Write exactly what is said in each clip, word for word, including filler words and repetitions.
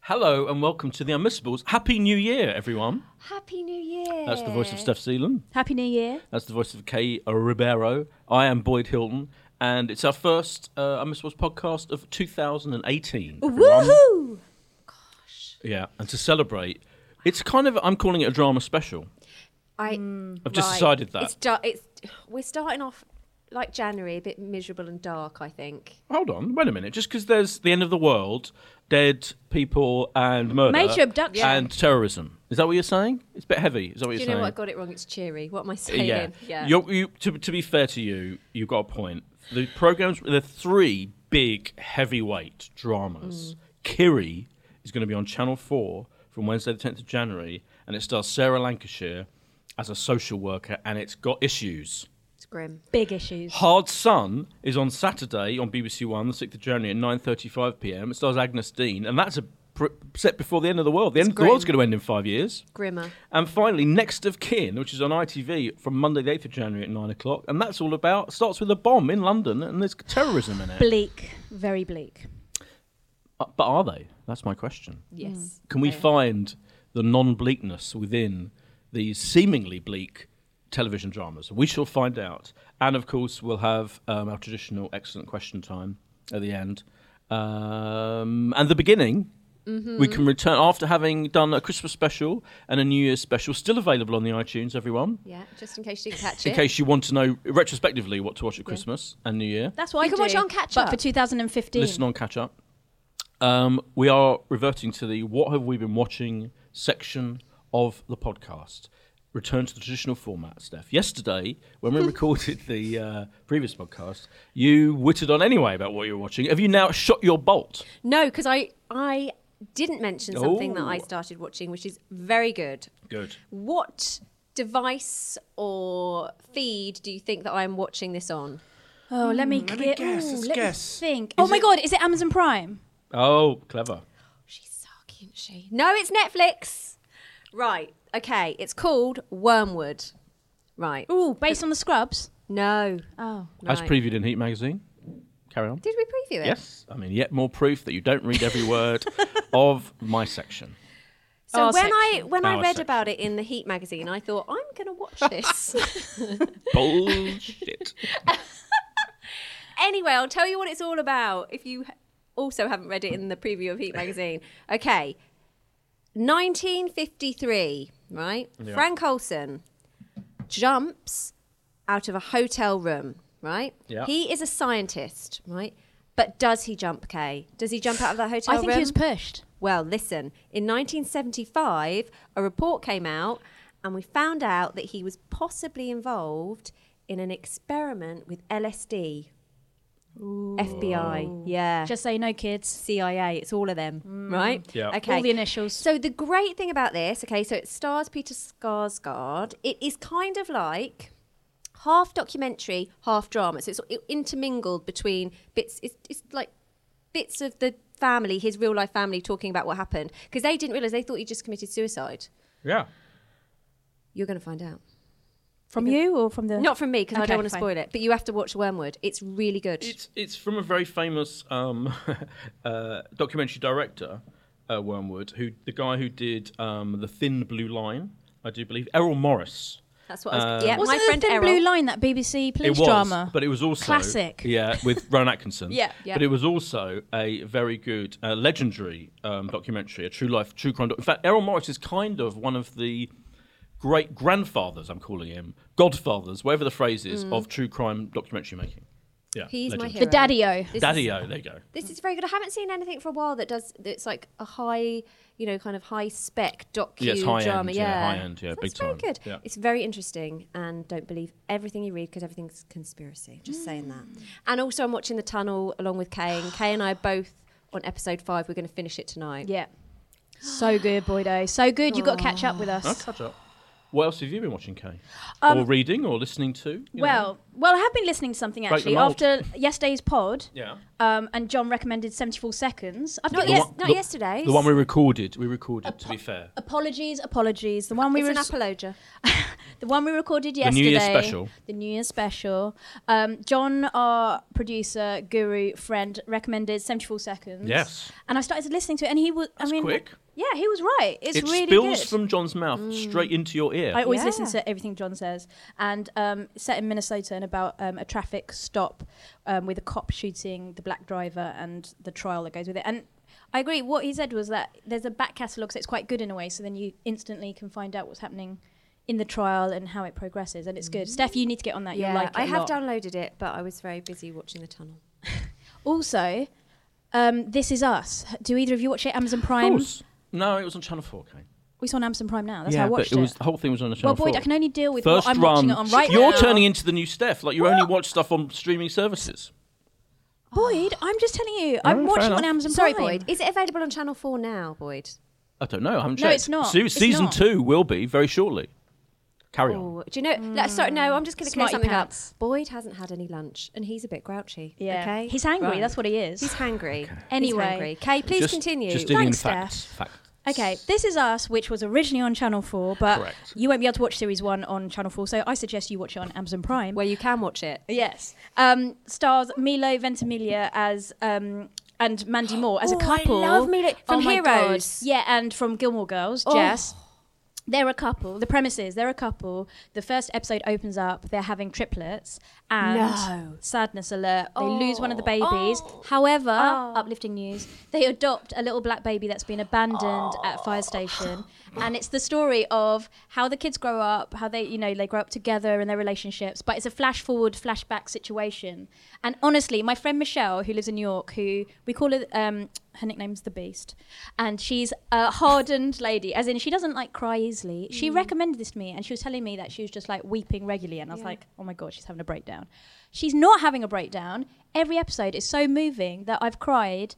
Hello and welcome to the Unmissables. Happy New Year, everyone. Happy New Year. That's the voice of Steph Seelan. Happy New Year. That's the voice of Kay Ribeiro. I am Boyd Hilton, and it's our first uh, Unmissables podcast of two thousand eighteen. Woohoo! Gosh. Yeah, and to celebrate, it's kind of, I'm calling it a drama special. I, I've just right. decided that. It's, dar- it's We're starting off like January, a bit miserable and dark, I think. Hold on, wait a minute. Just because there's the end of the world, dead people and murder. Major abduction. And terrorism. Is that what you're saying? It's a bit heavy. Is that what Do you're you saying? know what? I got it wrong. It's cheery. What am I saying? Yeah. yeah. You're, you, to, to be fair to you, you've got a point. The programmes, there are three big heavyweight dramas. Mm. Kiri is going to be on Channel four from Wednesday the tenth of January, and it stars Sarah Lancashire as a social worker, and it's got issues. It's grim. Big issues. Hard Sun is on Saturday on B B C One, the sixth of January at nine thirty-five p.m. It stars Agnes Dean, and that's a pr- set before the end of the world. The It's end of the grim. world's going to end in five years. Grimmer. And finally, Next of Kin, which is on I T V from Monday the eighth of January at nine o'clock. And that's all about, starts with a bomb in London and there's terrorism in it. Bleak. Very bleak. Uh, but are they? That's my question. Yes. Can we They are. find the non-bleakness within these seemingly bleak television dramas? We shall find out. And of course, we'll have um, our traditional excellent question time at the end. Um, and the beginning... Mm-hmm. We can return after having done a Christmas special and a New Year's special, still available on the iTunes, everyone. Yeah, just in case you didn't catch In it. case you want to know retrospectively what to watch at Christmas and New Year. That's what You I can do. watch it on Catch but Up. for two thousand fifteen. Listen on Catch Up. Um, we are reverting to the What Have We Been Watching section of the podcast. Return to the traditional format, Steph. Yesterday, when we recorded the uh, previous podcast, you wittered on anyway about what you were watching. Have you now shot your bolt? No, because I, I didn't mention something that I Oh. started watching, which is very good. Good. What device or feed do you think that I'm watching this on? Oh, let me, let me get, guess, ooh, let's let guess. me think. Oh my God, is it Amazon Prime? Oh, clever. She's sarky, isn't she? No, it's Netflix. Right. Okay. It's called Wormwood. Right. Ooh, based on the Scrubs? No. Oh. As Right. previewed in Heat magazine. Carry on. Did we preview it? Yes. I mean, yet more proof that you don't read every word of my section. So Our when I section. when I Our read section. about it in the Heat magazine, I thought I'm going to watch this. Bullshit. Anyway, I'll tell you what it's all about if you also haven't read it in the preview of Heat magazine. Okay. nineteen fifty-three, right? Yeah. Frank Olsen jumps out of a hotel room, right? Yeah. He is a scientist, right? But does he jump, Kay? Does he jump out of that hotel I room? think he was pushed. Well, listen, in nineteen seventy-five, a report came out and we found out that he was possibly involved in an experiment with L S D. F B I, yeah. Just so you know, kids. C I A, it's all of them, right? Yeah. Okay. All the initials. So the great thing about this, okay, so it stars Peter Skarsgård. It is kind of like half documentary, half drama. So it's intermingled between bits. It's, it's like bits of the family, his real life family, talking about what happened because they didn't realize, they thought he just committed suicide. Yeah. You're going to find out. From you or from the... Not from me because I Okay, don't want to fine. spoil it. But you have to watch Wormwood. It's really good. It's it's from a very famous um, uh, documentary director, uh, Wormwood, who the guy who did um, The Thin Blue Line, I do believe, Errol Morris. That's what I was. Um, Yeah, Wasn't my the friend Thin Errol. Blue Line that B B C police it was, drama? but it was also Classic. Yeah, with Rowan Atkinson. Yeah, yeah. But it was also a very good, uh, legendary um, documentary, a true life, true crime. Doc- In fact, Errol Morris is kind of one of the great grandfathers, I'm calling him, godfathers, whatever the phrase is, of true crime documentary making. Yeah, He's my legend. hero. The Daddy-O. This is- Daddy-O, there you go. This is very good. I haven't seen anything for a while that does. That's like a high, you know, kind of high spec docu Yeah, it's high drama. end, yeah, high end, yeah, So big it's very time. good. Yeah. It's very interesting, and don't believe everything you read because everything's conspiracy. Just saying that. And also, I'm watching The Tunnel along with Kay, and Kay and I are both on episode five. We're going to finish it tonight. Yeah. So good, Boydo. So good. You've got to catch up with us. I'll catch up. What else have you been watching, Kay? Um, or reading or listening to? you know? Well, well, I have been listening to something Break the actually mold. after yesterday's pod, Yeah. um, and John recommended seventy-four seconds. I Not, think The yes, one- not the- yesterday's. The one we recorded. We recorded, to be fair. apologies, apologies. The one we It's an res- apologia. the one we recorded The yesterday. New Year's special. The New Year's special. Um, John, our producer, guru, friend, recommended seventy-four seconds. Yes. And I started listening to it, and he was. That's I mean, quick. Yeah, he was right. It's It really spills good. from John's mouth straight into your ear. I always Yeah. listen to everything John says. And um, it's set in Minnesota and about um, a traffic stop um, with a cop shooting the black driver and the trial that goes with it. And I agree. What he said was that there's a back catalogue, so it's quite good in a way. So then you instantly can find out what's happening in the trial and how it progresses. And it's good. Steph, you need to get on that. You'll Yeah, like it I a have lot. downloaded it, but I was very busy watching The Tunnel. Also, um, This Is Us. Do either of you watch it? Amazon Of Prime? course. No, it was on Channel four, Kay. We saw on Amazon Prime now. That's yeah, how I watched but it was, it. the whole thing was on the Channel Well, Boyd, four. I can only deal with First what I'm run. watching it on right You're now. turning into the new Steph. Like, you only watch stuff on streaming services. Boyd, I'm just telling you. Oh, I'm fair watching it on enough. Amazon Sorry, Prime. Boyd. Is it available on Channel four now, Boyd? I don't know. I haven't No, checked. it's not. Se- It's season not. two will be very shortly. Carry on. Oh, do you know? let- sorry, no. I'm just going to clear Smarty something pants. up. Boyd hasn't had any lunch, and he's a bit grouchy. Yeah. Okay. He's hangry. Right. That's what he is. He's hangry. Anyway. He's hangry. Kay, please just, continue. Just digging in Thanks, facts. Steph. Facts. Okay, This Is Us, which was originally on Channel four, but Correct. you won't be able to watch Series one on Channel four, so I suggest you watch it on Amazon Prime. Where you can watch it. Yes. Um, stars Milo Ventimiglia as... Um, and Mandy Moore as Oh, a I couple. love Milo- from Oh my God. Heroes. Yeah, and from Gilmore Girls, Oh. Jess. They're a couple. The premise is they're a couple. The first episode opens up. They're having triplets. And No. sadness alert, they Oh. lose one of the babies. Oh. However, Oh. uplifting news, they adopt a little black baby that's been abandoned at a fire station. And it's the story of how the kids grow up, how they, you know, they grow up together and their relationships. But it's a flash forward, flashback situation. And honestly, my friend Michelle, who lives in New York, who we call her, um, her nickname's the Beast, and she's a hardened lady, as in she doesn't like cry easily. She recommended this to me, and she was telling me that she was just like weeping regularly, and I was Yeah. like, oh my God, she's having a breakdown. She's not having a breakdown. Every episode is so moving that I've cried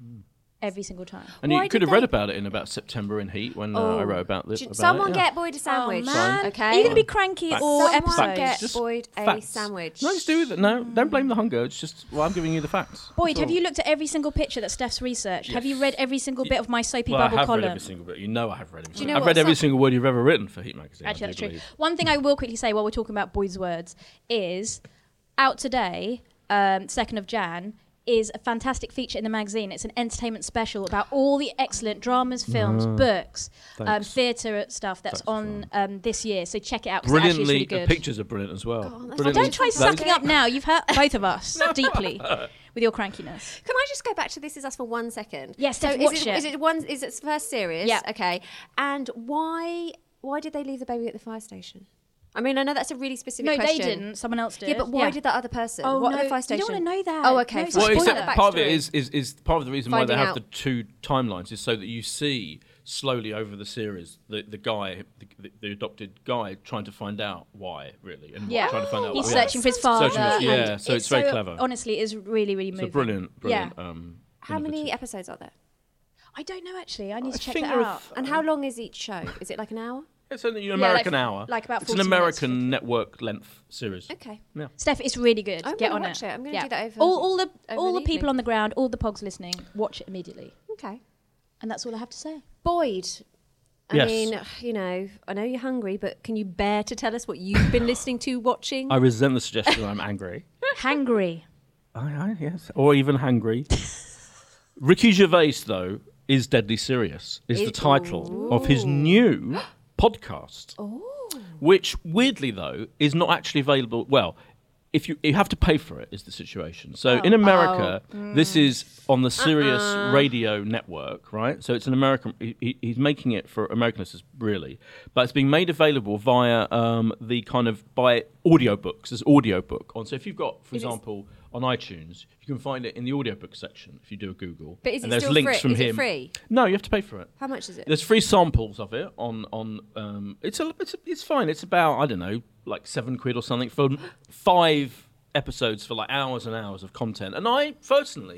every single time. And Why you could did have read they- about it in about September in Heat when uh, Oh. I wrote about this. Do you- About someone it, yeah. get Boyd a sandwich. Oh, man. Okay. Are you going to be cranky Facts. all Someone episodes? get Just Boyd a facts. sandwich. No, just do that. No, don't blame the hunger. It's just, well, I'm giving you the facts. Boyd, That's have all. you looked at every single picture that Steph's researched? Have you Yes. read every single Y- bit of my soapy Well, I bubble have column? read every single bit. You know I have read every you single know I've what, read every some- single word you've ever written for Heat magazine. Actually, I that's do true. believe. One thing I will quickly say while we're talking about Boyd's words is out today, um, second of Jan, is a fantastic feature in the magazine. It's an entertainment special about all the excellent dramas, films, Ah, books, um, thanks. theatre stuff that's That's on um, this year. So check it out because it actually is Brilliantly, really the good. pictures are brilliant as well. Oh, that's Brilliantly- Don't try Those- sucking up now. You've hurt both of us deeply with your crankiness. Can I just go back to This Is Us for one second? Yes, so Steph, is watch it, it. is it one? Is it first series? Yeah. Okay. And why? Why did they leave the baby at the fire station? I mean, I know that's a really specific No, question. they didn't. Someone else did. Yeah, but why did that other person? Oh, what no, at the fire you station? don't wanna know that. Oh, okay. No, it's fine. a Well, spoiler. it's Spoiler. part of it Backstory. is, is is part of the reason why Finding they have out. the two timelines is so that you see slowly over the series the, the guy, the, the adopted guy, trying to find out why, really, and Yeah. trying to find out. He's why. searching for his Searching father. for his- yeah, and so it's very clever. Honestly, it is really, really It's moving. a brilliant, brilliant. Yeah. Um, How many innovative- episodes are there? I don't know actually. I need I to check think that there are out. th- And how long is each show? Is it like an hour? It's an like- American hour. like about It's an forty minutes, American fifty. network length series. Okay. Yeah. Steph, it's really good. I'm Get gonna on watch it. it. I'm gonna do that over- all, all the over all an the people evening. on the ground, all the pogs listening, watch it immediately. Okay. And that's all I have to say. Boyd. I Yes. mean, you know, I know you're hungry, but can you bear to tell us what you've been listening to, watching? I resent the suggestion. I'm angry. Hangry. I, I, yes, or even hangry. Ricky Gervais, though, is deadly serious. Is the Is- title of his new podcast, Oh. which weirdly though is not actually available. Well, if you you have to pay for it, is the situation. So in America, this is on the Sirius Radio network, right? So it's an American. He, he- he's making it for American listeners, really, but it's being made available via um, the kind of by audiobooks as audiobook on. So if you've got, for Is it- example, on iTunes, you can find it in the audiobook section if you do a Google. But is it and there's still links free? from Is it him. free? No, you have to pay for it. How much is it? There's free samples of it on on. Um, it's a it's a, it's fine. It's about I don't know like seven quid or something for five episodes for like hours and hours of content. And I personally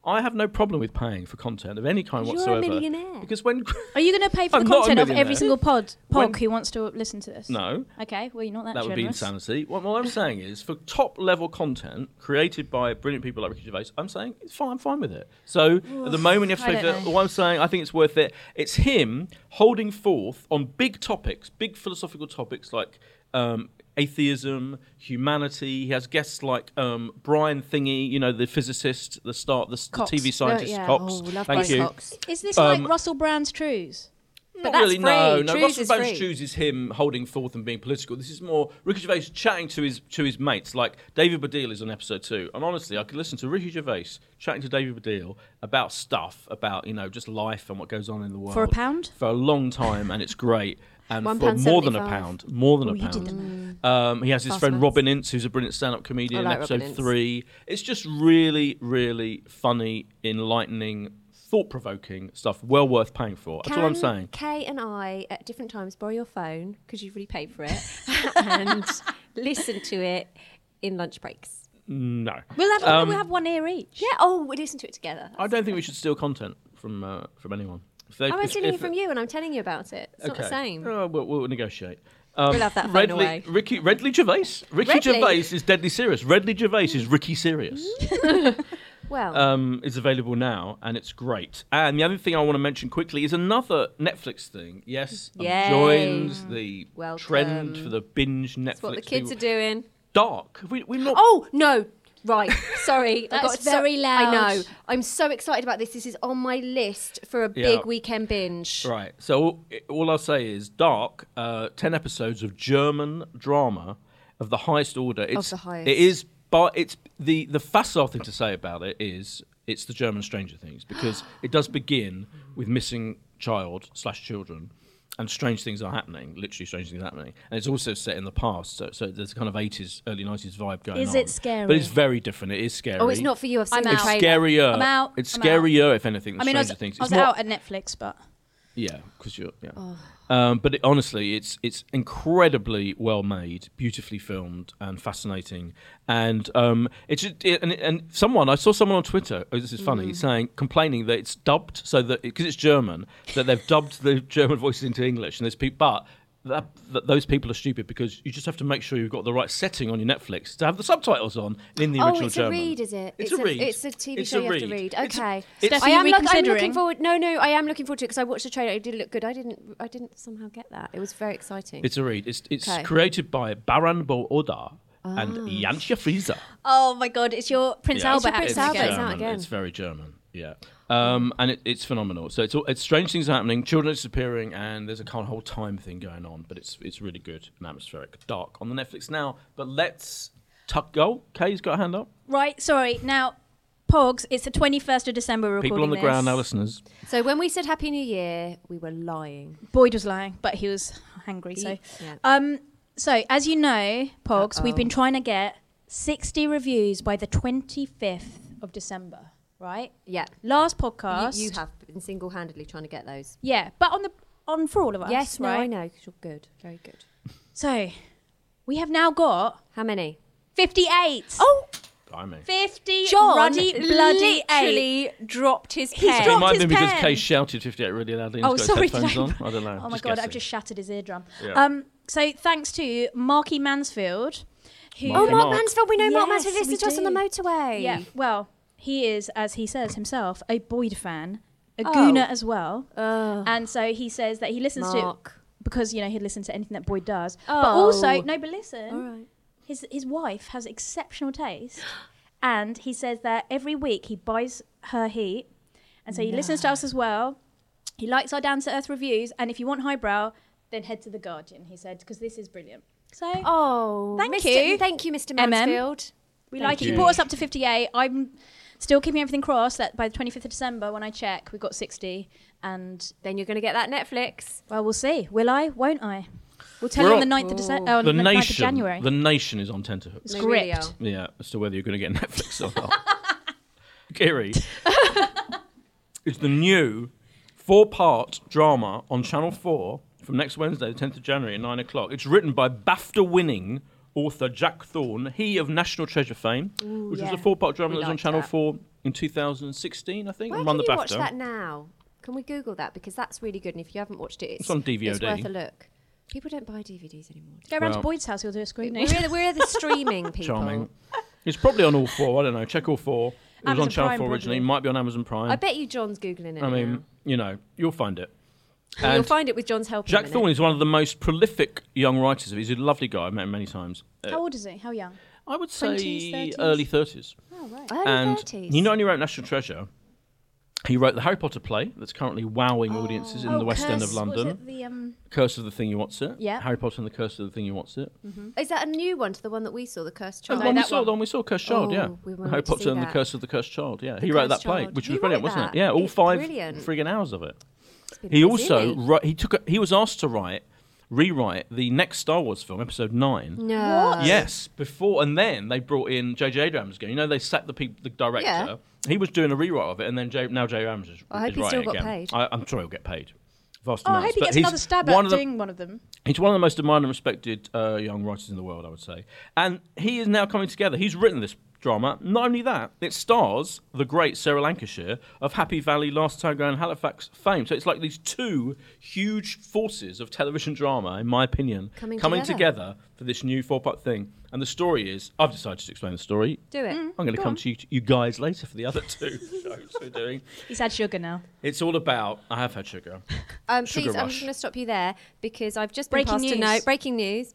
I have no problem with paying for content of any kind You're whatsoever. a millionaire. Because when Are you going to pay for I'm the not a content of millionaire. every single pod When- pog who wants to listen to this? no, Okay, well, you're not that that would be generous. insanity. What, what I'm saying is, for top level content created by brilliant people like Ricky Gervais, I'm saying it's fine. I'm fine with it. So at the moment, you have to I pay don't for know. it. What I'm saying, I think it's worth it. It's him holding forth on big topics, big philosophical topics like um, atheism, humanity. He has guests like um, Brian Thingy, you know, the physicist, the start, the, the Cox. T V scientist Oh, yeah. Cox. Oh, love Thank Brian you. Cox. Is this Um, like Russell Brand's Trues? Not that's really, no. free. No, Trues Russell is Brand's free. Trues is him holding forth and being political. This is more Ricky Gervais chatting to his to his mates. Like David Baddiel is on episode two, and honestly, I could listen to Ricky Gervais chatting to David Baddiel about stuff, about you know just life and what goes on in the world For a pound? for a long time, and it's great. And One for pound more than a seventy-five. pound, more than Oh, a you did pound. the Um, he has his Fast friend maths. Robin Ince, who's a brilliant stand-up comedian. I in like episode Robin Ince. three, it's just really, really funny, enlightening, thought-provoking stuff. Well worth paying for. That's all I'm Can saying. Kay and I at different times borrow your phone because you've really paid for it and listen to it in lunch breaks. No. We'll have, Um, we'll have one ear each. Yeah. Oh, we listen to it together. I don't think we should steal content from uh, from anyone. If they, I'm if- stealing if- it from you and I'm telling you about it. It's not the same. Oh, we'll, we'll negotiate. Um, We'll have that phone Redley, away. Ricky, Redley Gervais. Ricky Redley? Gervais is deadly serious. Redley Gervais is Ricky serious. Well, um, is available now, and it's great. And the other thing I want to mention quickly is another Netflix thing. Yes, I've Yay. joined the Welcome. trend for the binge Netflix. that's what the kids are people. doing. Dark. Have we, we've not. Oh, no. Right. Sorry. I That's got so- very loud. I know. I'm so excited about this. This is on my list for a Yeah. big weekend binge. Right. So all, all I'll say is Dark. Uh, Ten episodes of German drama of the highest order. It's, the highest. It is, but it's the the facile thing to say about it is it's the German Stranger Things because it does begin with missing child slash children. And strange things are happening, literally strange things are happening. And it's also set in the past, so, so there's a kind of eighties, early nineties vibe going Is on. it scary? But it's very different. It is scary. Oh, it's not for you. I've seen I'm the out. It's trailer. scarier. I'm out. It's I'm scarier, if anything, than I mean, I was, Stranger Things. I was It's more- out at Netflix, but Yeah, because you're. Yeah. Oh. Um, but it, honestly, it's it's incredibly well made, beautifully filmed, and fascinating. And um, it's just- it, and, and someone I saw someone on Twitter. Oh, this is funny, Mm. saying complaining that it's dubbed so that because it's German that they've dubbed the German voices into English, and there's people, but. That, that those people are stupid because you just have to make sure you've got the right setting on your Netflix to have the subtitles on in the Oh, original it's German. a read, is it? It's, a read. It's a T V It's show a you have to read. read. It's- Okay. it's- Steph, I are you am, look, I'm reconsidering? looking forward. No, no, I am looking forward to it because I watched the trailer. It did look good. I didn't. I didn't somehow get that. It was very exciting. It's a read. It's it's Okay. created by Baran Bo Oda and Jantje Friese. oh my god, it's your Prince Yeah, Albert It's your Prince accent Albert, again. it's out German. again. It's very German. Yeah. Um, and it, it's phenomenal. So it's all, it's strange things are happening, children are disappearing, and there's a kind of whole time thing going on. But it's it's really good and atmospheric. Dark on the Netflix now. But let's tuck go. Kay's got a hand up. Right, sorry. Now, Pogs, it's the twenty-first of December. We're People on the recording ground, this. now listeners. So when we said Happy New Year, we were lying. Boyd was lying, but he was hungry. So, Yeah. um, so as you know, Pogs, we've Uh-oh. been trying to get sixty reviews by the twenty-fifth of December. Right. Yeah. Last You, podcast. you have been single-handedly trying to get those. Yeah, but on the on for all of us. Yes. No, right? I know. 'Cause you're good. Very good. So, we have now got How many? fifty-eight. Oh, Blimey. fifty John ruddy bloody eight. literally dropped his He's pen. It dropped might have his been because pen. Kay shouted fifty-eight really loudly and Oh, he's got sorry, his headphones did I- on. I don't know. Oh my just god, I've guessing. just shattered his eardrum. Yeah. Um, so thanks to Marky Mansfield, who Marky Oh, Mark Mark. Mansfield. We know Mark Yes, Mansfield we listens to us on the do. motorway. yeah, well, he is, as he says himself, a Boyd fan, a Oh. Gooner as well, Oh, and so he says that he listens to it Mark. because you know he'd listen to anything that Boyd does, Oh. but also no, but listen, All right. his his wife has exceptional taste, and he says that every week he buys her heat, and so he listens to us as well. He likes our down to earth reviews, and if you want highbrow, then head to the Guardian. He said because this is brilliant. So Oh, Thank Mister you. Thank you, Mister M M. Mansfield. we thank like it. you. He brought us up to fifty-eight. I'm still keeping everything crossed that by the twenty-fifth of December, when I check, we've got sixty, and Then you're going to get that Netflix. well, we'll see. Will I? Won't I? We'll tell We're you on on- the ninth of December. Oh. Oh, The the ninth of nation. January. The nation is on tenterhooks. They really Script. are. Yeah, as to whether you're going to get Netflix or not. Kiri, it's the new four-part drama on Channel four from next Wednesday, the tenth of January at nine o'clock. It's written by BAFTA-winning author Jack Thorne, he of National Treasure fame, Ooh, which yeah. was a four-part drama We that was on liked Channel that. four in two thousand sixteen, I think, Where and won can the you watch BAFTA. that now? Can we Google that? Because that's really good. And if you haven't watched it, it's, It's on D V O D. It's worth a look. People don't buy D V Ds anymore. Go around Well- to Boyd's house, he'll do a We're screening. the, we're the streaming people. Charming. It's probably on all four. I don't know. Check all four. It was Amazon on Channel Prime, four originally. probably. Might be on Amazon Prime. I bet you John's Googling it I mean, now. you know, you'll find it. Well, you'll And find it with John's help. in a Jack minute. Thorne is one of the most prolific young writers. He's a lovely guy. I've met him many times. Uh, How old is he? How young? I would say twenties, thirties? early thirties. Oh, right. Early And thirties. he not only wrote National Treasure, he wrote the Harry Potter play that's currently wowing audiences in Oh, the West End of Curse- what was London. it, the, um, Curse of the Thing You Wants It. Yeah. Harry Potter and the Curse of the Thing You Wants It. Is that a new one to the one that we saw, the Cursed And Child? the one we that saw, one. the one we saw, Cursed Child, yeah. Oh, we wanted Harry to Potter see and the that. Curse of the Cursed Child, yeah. The he wrote that Cursed play, Child. which He was brilliant, wrote wasn't it? that. Yeah, all It's five brilliant. friggin' hours of it. It's been He busy, also isn't he? wrote, he took a, he was asked to write rewrite the next Star Wars film, Episode Nine. No. Yes, before and then they brought in J J Abrams again. You know, they sacked the peop the director. Yeah. He was doing a rewrite of it, and then J, now J Abrams is, I hope is he writing still it got again. paid. I, I'm sure he'll get paid. Vast Oh, I amounts. hope he But gets he's another stab one at of the- doing one of them. He's one of the most admired and respected uh, young writers in the world, I would say. And he is now coming together. He's written this drama. Not only that, it stars the great Sarah Lancashire of Happy Valley, Last Tango and Halifax fame. So it's like these two huge forces of television drama, in my opinion, Coming together. together. for this new four-part thing. And the story is, I've decided to explain the story. Do it. I'm going to come to you, you guys later for the other two shows we're doing. He's had sugar now. It's all about, I have had sugar. Um, Sugar please, I'm rush. just going to stop you there because I've just been Breaking passed a news. note. Breaking news.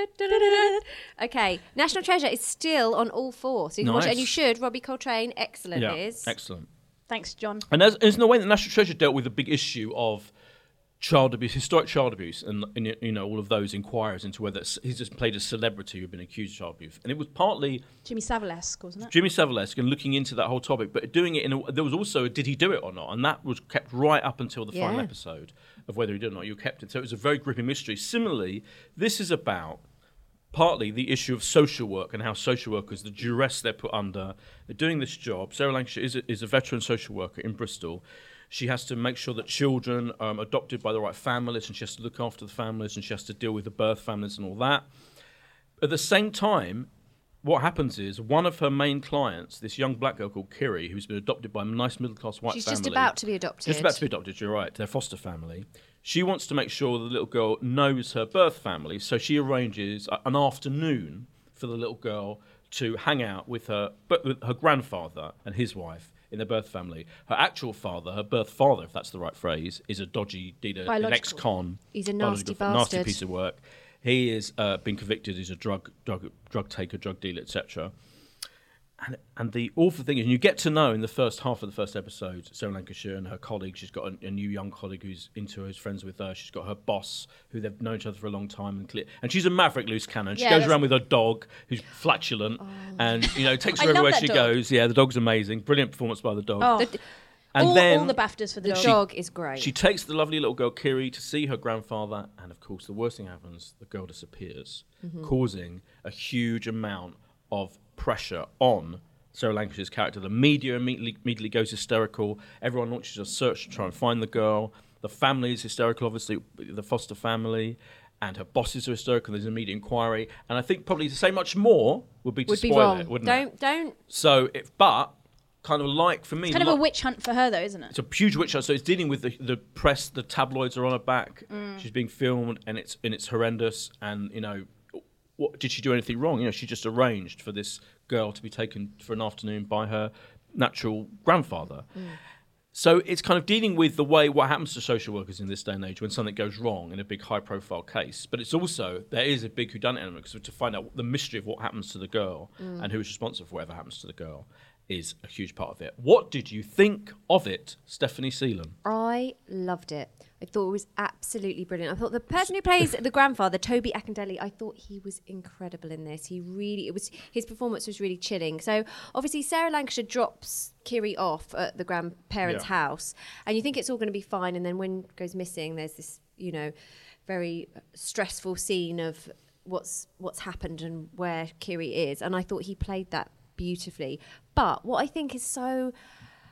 Okay, National Treasure is still on all four, so you can watch it, Nice. and you should. Robbie Coltrane, excellent Yeah, is. excellent. Thanks, John. And there's, there's no way that National Treasure dealt with the big issue of child abuse, historic child abuse, and, and you know all of those inquiries into whether it's- he's just played a celebrity who'd been accused of child abuse, and it was partly Jimmy Savile-esque, wasn't it? Jimmy Savile-esque and looking into that whole topic, but doing it in a, there was also a did he do it or not, and that was kept right up until the final Yeah. episode of whether he did or not. You kept it, so it was a very gripping mystery. Similarly, this is about partly the issue of social work and how social workers, the duress they're put under, they're doing this job. Sarah Lancashire is a, is a veteran social worker in Bristol. She has to make sure that children are um, adopted by the right families, and she has to look after the families, and she has to deal with the birth families and all that. At the same time, what happens is one of her main clients, this young black girl called Kiri, who's been adopted by a nice middle-class white She's family. just about to be adopted. Just about to be adopted, you're right, their foster family. She wants to make sure the little girl knows her birth family, so she arranges a- an afternoon for the little girl to hang out with her, but with her grandfather and his wife in their birth family. Her actual father, her birth father, if that's the right phrase, is a dodgy dealer, an Biological. ex-con. He's a biological- nasty nasty bastard. piece of work. He is uh, been convicted. He's a drug drug drug taker, drug dealer, et cetera. And and the awful thing is, you get to know in the first half of the first episode, Sarah Lancashire and her colleague. She's got a, a new young colleague who's into her, who's friends with her. She's got her boss, who they've known each other for a long time, and clear. And she's a maverick loose cannon. She Yeah, goes that's- around with her dog, who's flatulent, and you know takes I her love everywhere that she dog. goes. Yeah, the dog's amazing. Brilliant performance by the dog. Oh, The, and all, then all the BAFTAs for the the dog. dog is great. she takes the lovely little girl Kiri to see her grandfather, and of course, the worst thing happens: the girl disappears, causing a huge amount of pressure on Sarah Lancashire's character. The media immediately, immediately goes hysterical. Everyone launches a search to try and find the girl. The family is hysterical, obviously, the foster family, and her bosses are hysterical. There's an immediate inquiry, and I think probably to say much more would be to would be spoil wrong. it, wouldn't don't it? don't. So, if, but kind of like for me, It's kind of like- a witch hunt for her, though, isn't it? it's a huge witch hunt. So it's dealing with the, the press, the tabloids are on her back. She's being filmed, and it's and it's horrendous. And you know, what did she do anything wrong? You know, she just arranged for this girl to be taken for an afternoon by her natural grandfather. So it's kind of dealing with the way what happens to social workers in this day and age when something goes wrong in a big high-profile case. But it's also there is a big whodunit element because to find out the mystery of what happens to the girl and who is responsible for whatever happens to the girl is a huge part of it. What did you think of it, Stephanie Seelan? I loved it. I thought it was absolutely brilliant. I thought the person who plays the grandfather, Toby Akindelli, I thought he was incredible in this. He really, it was his performance was really chilling. So obviously Sarah Lancashire drops Kiri off at the grandparents' Yeah. house, and you think it's all going to be fine, and then when it goes missing, there's this, you know, very stressful scene of what's what's happened and where Kiri is, and I thought he played that beautifully. But what I think is so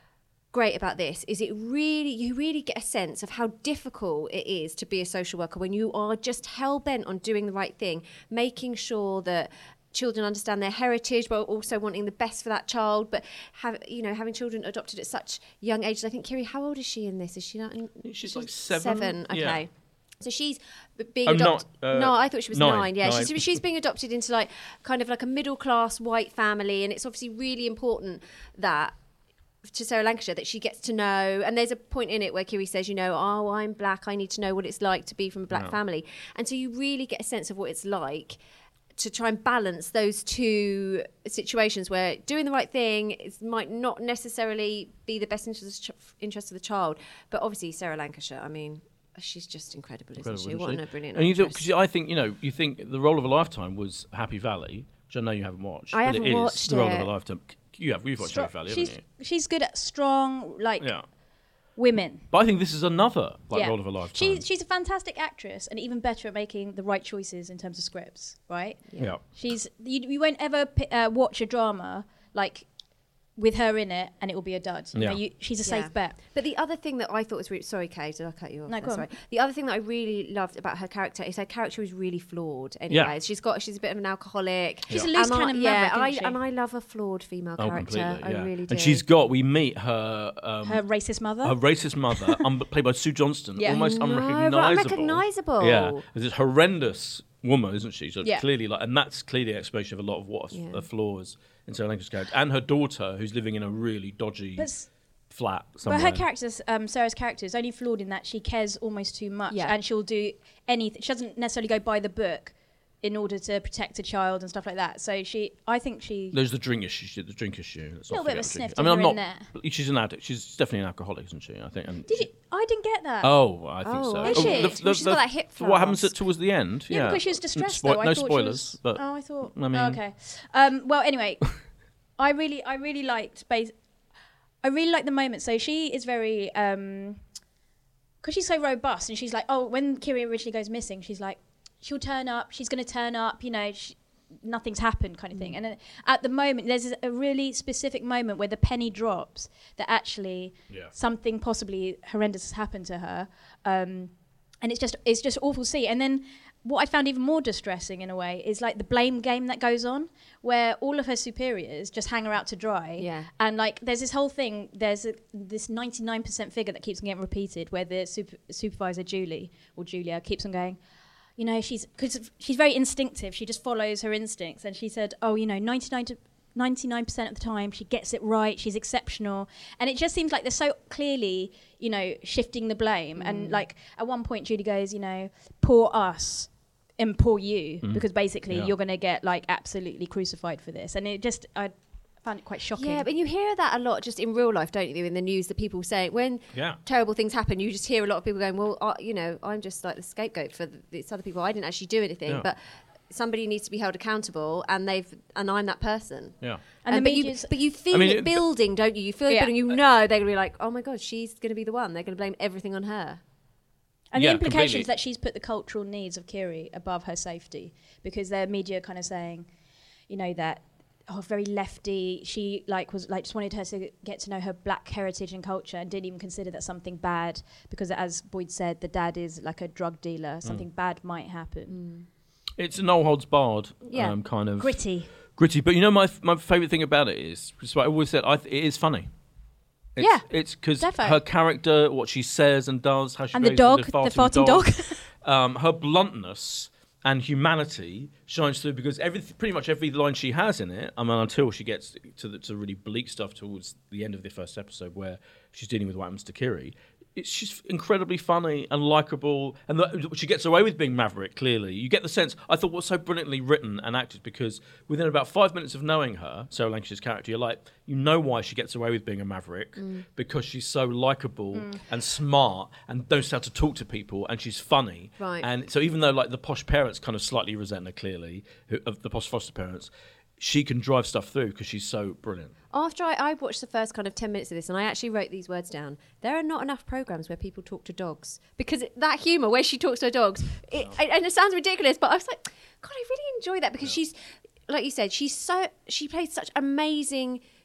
great about this is it really you really get a sense of how difficult it is to be a social worker when you are just hell-bent on doing the right thing, making sure that children understand their heritage, but also wanting the best for that child, but have you know having children adopted at such young ages. I think Kiri, how old is she in this? Is she not? In, she's, she's like seven. Seven. Okay. Yeah. So she's being oh, adopted. Not, uh, no, I thought she was nine. nine. Yeah, nine. she's she's being adopted into like kind of like a middle class white family, and it's obviously really important that to Sarah Lancashire that she gets to know. And there's a point in it where Kiri says, you know, oh, I'm black. I need to know what it's like to be from a black Yeah. family, and so you really get a sense of what it's like to try and balance those two situations where doing the right thing is, might not necessarily be the best interest, interest of the child. But obviously, Sarah Lancashire, I mean, she's just incredible, Incredible, isn't she? isn't What she? a brilliant And you do, actress. because I think, you know, you think the role of a lifetime was Happy Valley, which I know you haven't watched. I but haven't it is watched the role of it. a lifetime. You have, you've watched Stro- Happy Valley, she's haven't she's good at strong like you? Yeah. women. But I think this is another like, Yeah. role of a lifetime. She, she's a fantastic actress and even better at making the right choices in terms of scripts, right? yeah. She's you, you won't ever pi- uh, watch a drama like with her in it and it will be a dud. You Yeah. know, you, she's a safe Yeah. bet. But the other thing that I thought was really... Sorry, Kay, did I cut you off? No, go That's on. right. The other thing that I really loved about her character is her character is really flawed anyway. Yeah. She's got... She's a bit of an alcoholic. She's Yeah. a loose And I- cannon yeah, maverick, I, isn't she? and I love a flawed female Oh, character. completely. Yeah. I really do. And she's got, we meet her... Um, Her racist mother. her racist mother, um, played by Sue Johnston, Yeah. almost I know, but unrecognisable. unrecognisable. Yeah, there's this horrendous woman, isn't she? So Yeah. clearly, like, and that's clearly an explanation of a lot of what Yeah. the flaws in Sarah Lancashire's character, and her daughter, who's living in a really dodgy But s- flat somewhere. But her character's, um, Sarah's character is only flawed in that she cares almost too much, Yeah. and she'll do anything. She doesn't necessarily go by the book in order to protect a child and stuff like that. So she, I think she. There's the drink issue. The drink issue. Let's Little not bit of a forget the sniff drink. I mean, I'm here not. and there. She's an addict. She's definitely an alcoholic, isn't she? I think. And Did she- you? I didn't get that. Oh, I think Oh, so. is Oh, she? Well, she's got that hip so what happens flask. at, towards the end? yeah, Yeah, because she was distressed. Spo- though. I no thought she spoilers, was- but oh, I thought. I mean- oh, okay. Um, well, anyway, I really, I really liked. Bas- I really liked the moment. So she is very. Um, because she's so robust, and she's like, oh, when Kiri originally goes missing, she's like, she'll turn up. She's going to turn up. You know. She, nothing's happened kind of thing. And then at the moment there's a really specific moment where the penny drops that actually Yeah. something possibly horrendous has happened to her, um, and it's just it's just awful to see. And then what I found even more distressing in a way is like the blame game that goes on, where all of her superiors just hang her out to dry. Yeah. And like there's this whole thing, there's a, this ninety-nine percent figure that keeps on getting repeated, where the super, supervisor Julie or Julia keeps on going, you know, she's because she's very instinctive. She just follows her instincts. And she said, oh, you know, ninety-nine to ninety-nine percent of the time she gets it right. She's exceptional. And it just seems like they're so clearly, you know, shifting the blame. Mm. And like at one point, Julie goes, you know, poor us and poor you, Mm. because basically Yeah. you're going to get like absolutely crucified for this. And it just, I found it quite shocking. Yeah, but you hear that a lot just in real life, don't you? In the news, that people say when Yeah. terrible things happen, you just hear a lot of people going, "Well, uh, you know, I'm just like the scapegoat for th- these other people. I didn't actually do anything, Yeah. but somebody needs to be held accountable, and they've and I'm that person." Yeah. And Um, the but, you, media's- but you feel mean, it it- building, don't you? You feel it Yeah. building. You know they're going to be like, "Oh my God, she's going to be the one." They're going to blame everything on her. And Yeah, the implications completely. that she's put the cultural needs of Kiri above her safety, because their media kind of saying, you know, that oh, very lefty. She like was like just wanted her to get to know her black heritage and culture, and didn't even consider that something bad, because as Boyd said, the dad is like a drug dealer. Something bad might happen. It's a no holds barred Yeah. um, kind of Gritty. gritty. But you know, my f- my favourite thing about it is, is what I always said, I th- it is funny. It's, Yeah, it's because defo. her character, what she says and does, how she And the behaves with dog, the farting dog. um, her bluntness and humanity shines through, because every pretty much every line she has in it, I mean, until she gets to the to really bleak stuff towards the end of the first episode, where she's dealing with what happens to Kiri. It's just incredibly funny and likable, and the, she gets away with being maverick. Clearly, you get the sense. I thought was so brilliantly written and acted, because within about five minutes of knowing her, Sarah Lancashire's character, you're like, you know why she gets away with being a maverick, because she's so likable and smart and knows how to talk to people, and she's funny. Right. And so even though like the posh parents kind of slightly resent her, clearly, who, of the posh foster parents, she can drive stuff through because she's so brilliant. After I, I watched the first kind of ten minutes of this, and I actually wrote these words down, there are not enough programs where people talk to dogs, because it- that humour where she talks to her dogs, it, and it sounds ridiculous, but I was like, God, I really enjoy that, because she's, like you said, she's so she plays such amazing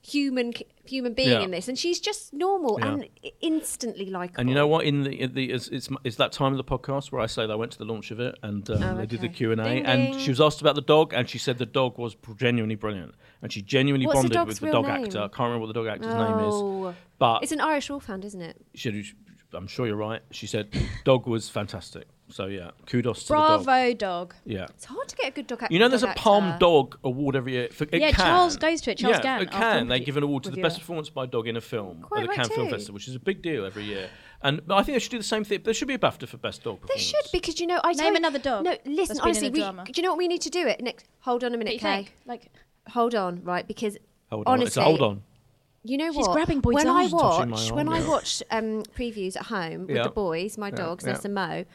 human human being Yeah. in this, and she's just normal Yeah. and instantly likable. And you know what? In the, in the it's, it's it's that time of the podcast where I say that I went to the launch of it and um, Oh, they did the okay. Q and A, Ding, and ding. she was asked about the dog, and she said the dog was genuinely brilliant, and she genuinely What's the bonded dog's with the real dog name? actor. I can't remember what the dog actor's name is, Oh, but it's an Irish Wolfhound, isn't it? she, I'm sure you're right. She said dog was fantastic. So yeah, kudos to the dog. Bravo, dog. Yeah. It's hard to get a good dog actor. You know, there's a dog Palm actor. Dog Award every year. For, it Yeah, can. Charles goes to it, Charles yeah, Gant, it our can. film They review- give an award to the reviewer. best performance by a dog in a film Quite at the right Cannes Film too. Festival, which is a big deal every year. And but I think they should do the same thing. There should be a BAFTA for best dog They performance. should, because you know, I tell Name you- another dog No, that's listen, been in honestly, a we, drama. do you know what we need to do? It next. Hold on a What do minute, you Kay. think? Like, Hold on, right? Because Hold on. honestly, It's a hold on. you know She's what? grabbing Boyd's when I arms. Touching my watch, arm, when I yeah. watch um, previews at home with Yeah. the boys, my Yeah, dogs, yeah. Ness and Mo,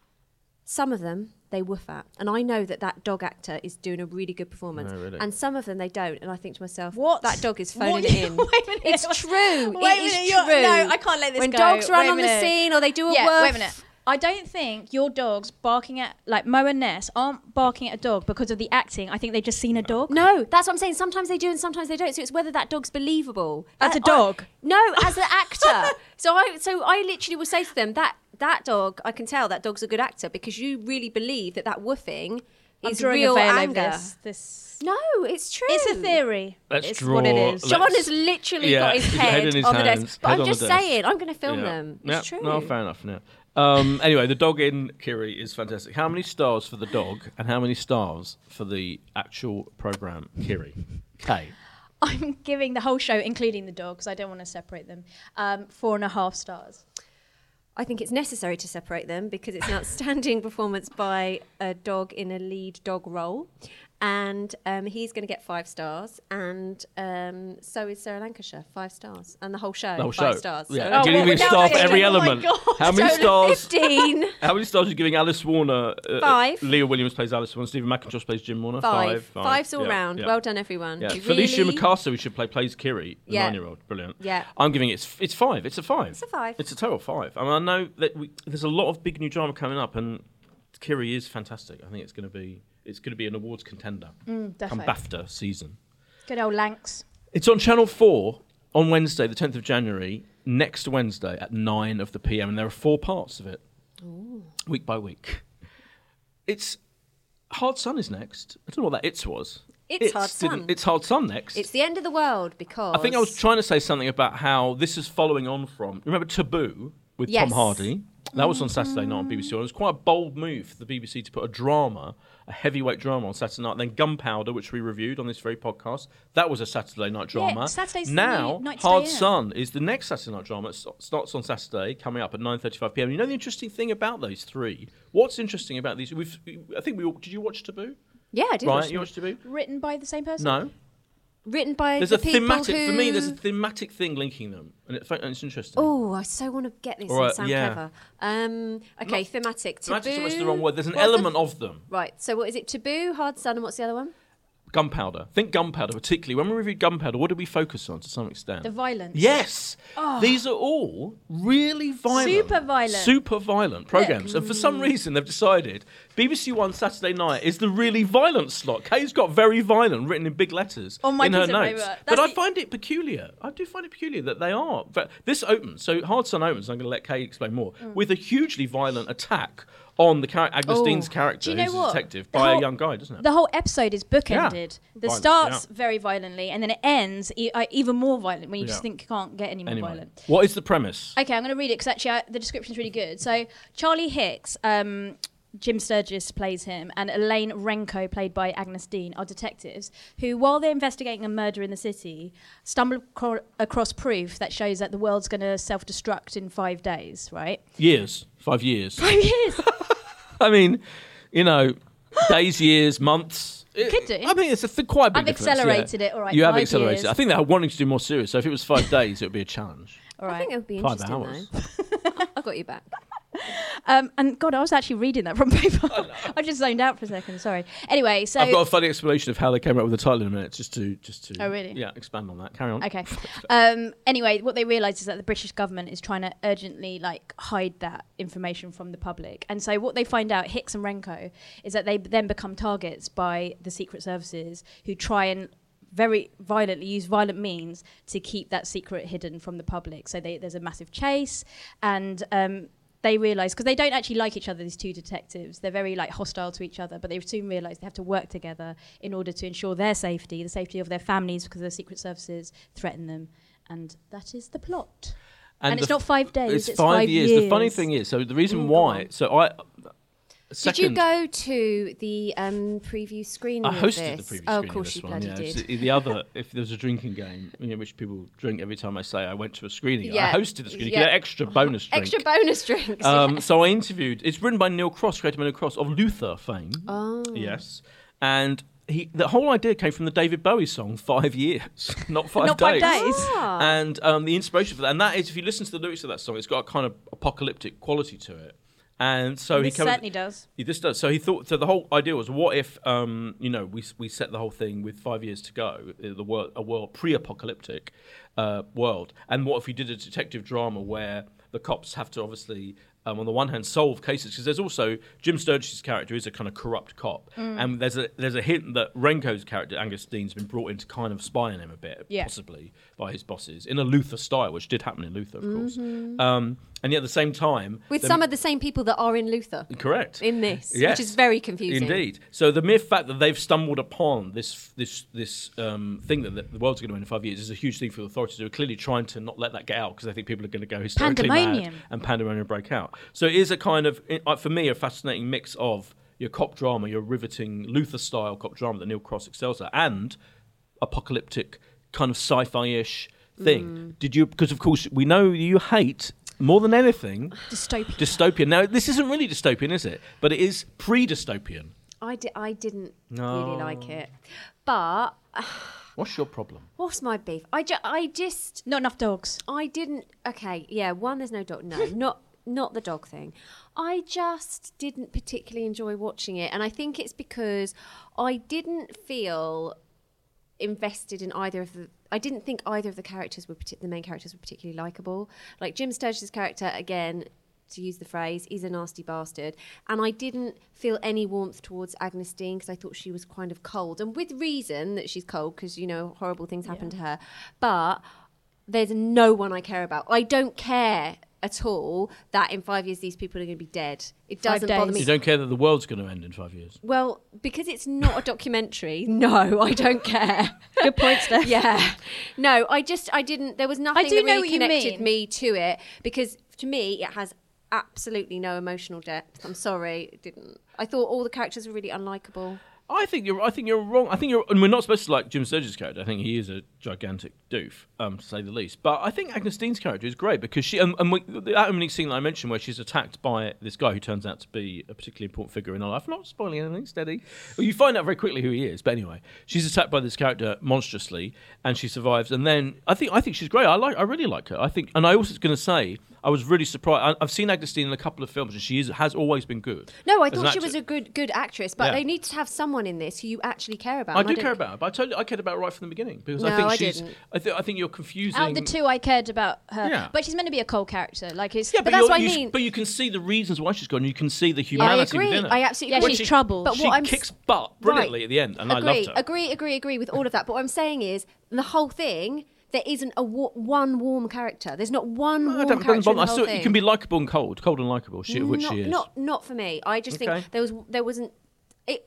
some of them they woof at, and I know that that dog actor is doing a really good performance, No, really? and some of them they don't, and I think to myself, What? that dog is phoning What? it in. Wait a minute. It's true. Wait it a is minute, true. you're- no, I can't let this when go. dogs run Wait a on the minute. scene or they do a yeah, woof. wait a minute. I don't think your dogs barking at, like Mo and Ness, aren't barking at a dog because of the acting. I think they've just seen a dog. No, that's what I'm saying. Sometimes they do and sometimes they don't. So it's whether that dog's believable. As Uh, a dog? I- no, as an actor. so I so I literally will say to them that that dog, I can tell that dog's a good actor because you really believe that that woofing I'm is drawing real a veil anger. over this. this. No, it's true. It's a theory. Let's it's draw. what it is. John let's- has literally yeah, got his his head, head in his on the hands, desk. But head I'm on the just desk. saying, I'm going to film Yeah. them. It's Yeah, true. No, fair enough. Yeah. Um, anyway, the dog in Kiri is fantastic. How many stars for the dog, and how many stars for the actual program Kiri? Kay. I'm giving the whole show, including the dog, because I don't want to separate them, um, four and a half stars. I think it's necessary to separate them because it's an outstanding performance by a dog in a lead dog role. And um, he's going to get five stars. And um, so is Sarah Lancashire, five stars. And the whole show, The whole five show. stars. Yeah. So Oh, Giving what me would a that star for be? every Oh my element. God. How many total stars? fifteen. How many stars are you giving Alice Warner? Uh, Five. Leah Williams plays Alice Warner. Stephen McIntosh plays Jim Warner. Five. Five. Fives all Yeah, round. yeah. Well done, everyone. Yeah. You Felicia really- Mikasa, who should play, plays Kiri, the Yeah. nine-year-old. Brilliant. Yeah. I'm giving it. It's, it's five. It's a five. It's a five. It's a total five. I mean, I know that we, there's a lot of big new drama coming up, and Kiri is fantastic. I think it's going to be. It's going to be an awards contender Mm, come defo. BAFTA season. Good old Lanks. It's on Channel four on Wednesday, the tenth of January, next Wednesday at nine of the p m, and there are four parts of it, week by week. It's Hard Sun is next. I don't know what that It's was. It's Hard didn't- Sun. It's Hard Sun next. It's the end of the world because... I think I was trying to say something about how this is following on from. Remember Taboo with Yes. Tom Hardy? That was on Saturday night on B B C One. It was quite a bold move for the B B C to put a drama, a heavyweight drama on Saturday night. Then Gunpowder, which we reviewed on this very podcast, that was a Saturday night drama. Saturday's the now, new night to Hard stay in. Sun is the next Saturday night drama. It st- starts on Saturday, coming up at nine thirty-five p m. You know the interesting thing about those three? What's interesting about these? We've, I think we all, did you watch Taboo? Yeah, I did Right, watch you it. watched Taboo? Written by the same person? No. Written by There's the a people thematic who... for me. There's a thematic thing linking them, and, it, and it's interesting. Oh, I so want to get this All and right, sound yeah. clever. Um, okay, Not- thematic. Thematic's Taboo. almost the wrong word. There's an What's the- element of them. Right, so what is it? Taboo, Hard Sun, and what's the other one? Gunpowder. Think Gunpowder, particularly. When we reviewed Gunpowder, what did we focus on to some extent? The violence. Yes! These are all really violent. Super violent. Super violent programmes. And for some reason, they've decided B B C One Saturday night is the really violent slot. Kay's got very violent written in big letters On my in her piece of notes. paper. But That's I find it peculiar. I do find it peculiar that they are. But this opens, so Hard Sun opens, I'm going to let Kay explain more, Mm. with a hugely violent attack on the char- Agnes Oh. Dean's character, Do you know who's what? a detective, The by whole- a young guy, doesn't it? The whole episode is bookended. The Violence, starts yeah. very violently, and then it ends e- uh, even more violent when you just Yeah. think you can't get any more Anyway, violent. what is the premise? Okay, I'm going to read it because actually I, the description's really good. So Charlie Hicks, um, Jim Sturgis plays him, and Elaine Renko, played by Agnes Dean, are detectives who, while they're investigating a murder in the city, stumble acro- across proof that shows that the world's going to self-destruct in five days, right? Years. Five years. Five years! I mean, you know, days, years, months. Could do. I mean, it's a th- quite a big I've difference, accelerated yeah. it, all right, You have five accelerated years. it. I think they're wanting to do more serious. So if it was five days, it would be a challenge. All I right. think it would be Five interesting, hours. though. I've got you back. Um, and God, I was actually reading that from paper. I just zoned out for a second. Sorry. Anyway, so I've got a funny explanation of how they came up with the title in a minute, just to just to. Oh, really? Yeah, expand on that. Carry on. okay. Um, anyway, what they realise is that the British government is trying to urgently like hide that information from the public, and so what they find out, Hicks and Renko, is that they then become targets by the secret services who try and very violently use violent means to keep that secret hidden from the public. So they, there's a massive chase, and um, they realise, because they don't actually like each other, these two detectives, they're very like hostile to each other, but they soon realise they have to work together in order to ensure their safety, the safety of their families, because the secret services threaten them. And that is the plot. And, and it's not five days, it's, it's five, five years. years. The funny thing is, so the reason Mm, why, so I... Did you go to the um, preview screening I of hosted this? the preview Oh, screening of course of this you one. bloody Yeah. did. It's the other, if there was a drinking game, you know, which people drink every time I say I went to a screening, Yeah. I hosted the screening. Yeah. You get an extra bonus drink. Extra bonus drinks. Um, yeah. so I interviewed. It's written by Neil Cross, created by Neil Cross of Luther fame. Oh. Yes, and he. The whole idea came from the David Bowie song "Five Years," not five Not days. five days. Ah. And um, the inspiration for that, and that is, if you listen to the lyrics of that song, it's got a kind of apocalyptic quality to it. And so This he covered, certainly does. He this does. So he thought. So the whole idea was, what if, um, you know, we we set the whole thing with five years to go, uh, the world, a world pre-apocalyptic uh, world, and what if we did a detective drama where the cops have to obviously, um, on the one hand, solve cases, because there's also Jim Sturgis's character is a kind of corrupt cop, Mm. and there's a there's a hint that Renko's character Angus Dean's been brought in to kind of spy on him a bit, Yeah. possibly by his bosses in a Luther style, which did happen in Luther, of course. Mm-hmm. Um, and yet at the same time, With the- some of the same people that are in Luther correct in this, Yes. which is very confusing. Indeed. So the mere fact that they've stumbled upon this this this um, thing that the, the world's going to end in five years is a huge thing for the authorities, who are clearly trying to not let that get out, because they think people are going to go hysterically mad Pandemonium. and pandemonium break out. So it is a kind of, uh, for me, a fascinating mix of your cop drama, your riveting Luther-style cop drama that Neil Cross excels at, and apocalyptic kind of sci-fi-ish thing. Mm. Did you? Because of course we know you hate more than anything Dystopian. dystopian. Now this isn't really dystopian, is it? But it is pre-dystopian. I, di- I didn't No. really like it. But What's your problem? what's my beef? I, ju- I just, Not enough dogs. I didn't, okay, yeah, one, there's no dog, no, not not the dog thing. I just didn't particularly enjoy watching it. And I think it's because I didn't feel invested in either of the, I didn't think either of the characters were, partic- the main characters were particularly likeable. Like Jim Sturgis's character, again, to use the phrase, he's a nasty bastard. And I didn't feel any warmth towards Agnes Dean, because I thought she was kind of cold. And with reason that she's cold, because, you know, horrible things happen to her. But there's no one I care about. I don't care at all that in five years these people are going to be dead. It Five doesn't bother days. me. You don't care that the world's going to end in five years? Well, because it's not a documentary, no, I don't care. Good point, Steph. Yeah. No, I just, I didn't, there was nothing do that know really what you connected mean. me to it, because to me it has absolutely no emotional depth. I'm sorry, it didn't. I thought all the characters were really unlikable. I think you're. I think you're wrong. I think you're. And we're not supposed to like Jim Sturgis's character. I think he is a gigantic doof, um, to say the least. But I think Agnes Dean's character is great, because she and, and we, that opening scene that I mentioned, where she's attacked by this guy who turns out to be a particularly important figure in her life. I'm not spoiling anything. Steady. Well, you find out very quickly who he is. But anyway, she's attacked by this character monstrously, and she survives. And then I think I think she's great. I like. I really like her. I think. And I also was going to say, I was really surprised. I, I've seen Agnes Dean in a couple of films, and she is, has always been good. No, I as an thought she actor. was a good good actress, but Yeah. they need to have someone in this who you actually care about. I and do don't- care about her, but I totally I cared about her right from the beginning, because No, I think I she's. didn't. I think I think you're confusing. Out of the two, I cared about her. Yeah. But she's meant to be a cold character. Like it's Yeah, But but, that's you're- what I you s- mean. But you can see the reasons why she's gone. You can see the I humanity agree. within her. I absolutely Yeah, agree. she's she, troubled. But she what I'm kicks butt brilliantly Right. at the end, and agree, I loved her. Agree, agree, agree with all of that. But what I'm saying is, the whole thing, there isn't a wa- one warm character. There's not one No, warm I don't- character doesn't in bother- the I whole still, thing. you can be likable and cold, cold and likable, she, which not, she is. Not, not for me. I just Okay. think there was there wasn't it.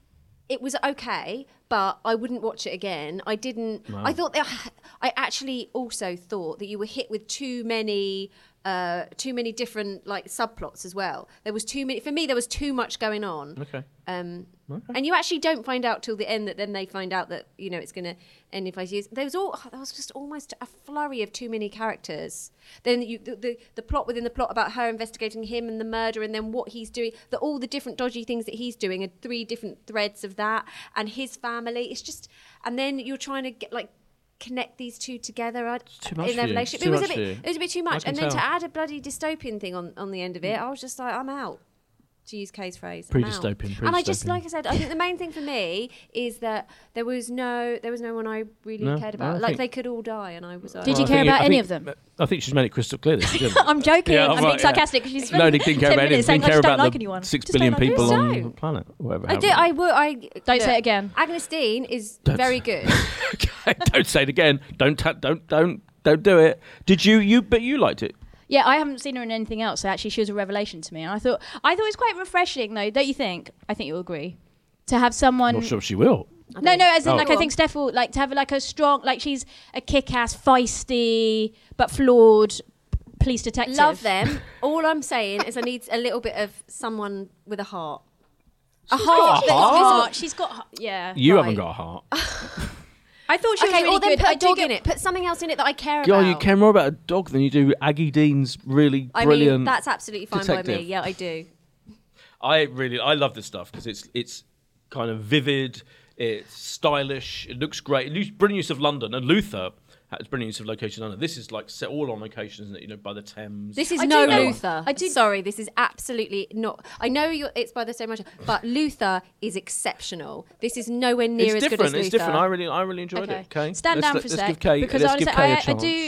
It was okay, but I wouldn't watch it again. I didn't. Wow. I thought that, I actually also thought that you were hit with too many, uh, too many different like subplots as well. There was too many. For me, there was too much going on. Okay. Um, Okay. And you actually don't find out till the end that then they find out that, you know, it's going to end in five years. There was all there was just almost a flurry of too many characters. Then you the, the the plot within the plot about her investigating him and the murder, and then what he's doing, the all the different dodgy things that he's doing, and three different threads of that, and his family. It's just, and then you're trying to get like connect these two together uh, too much in their for you. relationship. Too It was much a for bit you. it was a bit too I much, can and then tell. to add a bloody dystopian thing on on the end of it, I was just like, I'm out. to use Kay's phrase. Pre-dystopian, And I just, pre-dystopian. like I said, I think the main thing for me is that there was no, there was no one I really No, cared I about. Like think- they could all die, and I was like, Did you I care think- about I any think- of them? I think she's made it crystal clear that she didn't. I'm joking. Yeah, I'm right, being yeah. sarcastic. She's No, they didn't care about ten anything. minutes saying Didn't care I just don't about like the anyone. six Just billion don't like people anyone. on Don't. the planet. Whatever. I do. I will. I Don't look, say it again. Agnes Dean is Don't very say- good. Okay, don't say it again. Don't ta- don't don't don't do it. Did you you but you liked it? Yeah, I haven't seen her in anything else. So actually, she was a revelation to me, and I thought I thought it was quite refreshing, though. Don't you think? I think you'll agree to have someone. Not sure she will. No, no, as in Oh. like Go I on. think Steph will like to have like a strong, like she's a kick-ass, feisty but flawed police detective. Love them. All I'm saying is I need a little bit of someone with a heart. A got heart. a that's heart? visible. She's got, she's got, yeah. You Right. haven't got a heart. I thought she Okay, was really or then good. put I a do dog get- in it. Put something else in it that I care God, about. you care more about a dog than you do Aggie Dean's really I brilliant. mean, that's absolutely fine by me. detective. Yeah, I do. I really, I love this stuff because it's it's kind of vivid, it's stylish, it looks great. It looks brilliant use of London, and Luther has brilliant use of location in London. This is like set all on location, isn't it? You know, by the Thames. This is I do no know- Luther. I do- Sorry, this is absolutely not. I know you're, it's by the same much, but Luther is exceptional. This is nowhere near it's as different. good as Luther. It's different. I really, I really enjoyed Okay. it. Okay, Stand let's, down let- for a let's sec give Kay, because let's I, give was Kay I, a I chance. do.